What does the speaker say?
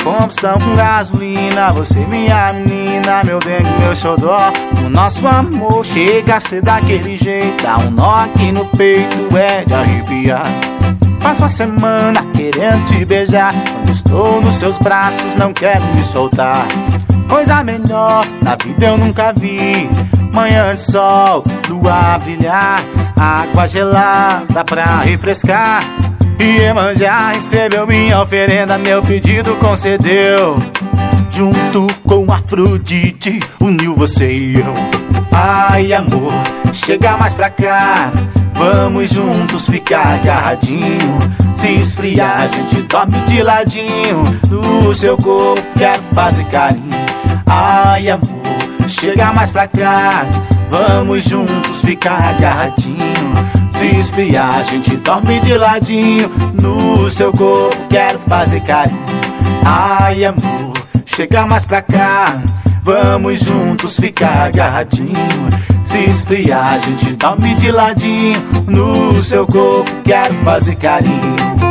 combustão com gasolina. Você minha menina, meu bem, meu xodó. O nosso amor chega a ser daquele jeito, dá um nó aqui no peito, é de arrepiar. Passo a semana querendo te beijar, quando estou nos seus braços não quero me soltar. Coisa melhor na vida eu nunca vi, manhã de sol, lua brilhar, água gelada pra refrescar. E Iemanjá recebeu minha oferenda, meu pedido concedeu. Junto com Afrodite, uniu você e eu. Ai amor, chega mais pra cá, vamos juntos ficar agarradinho. Se esfriar a gente dorme de ladinho, no seu corpo quero fazer carinho. Ai amor, chega mais pra cá, vamos juntos ficar agarradinho. Se esfriar a gente dorme de ladinho, no seu corpo quero fazer carinho. Ai amor, chega mais pra cá, vamos juntos ficar agarradinho. Se esfriar a gente dorme de ladinho, no seu corpo quero fazer carinho.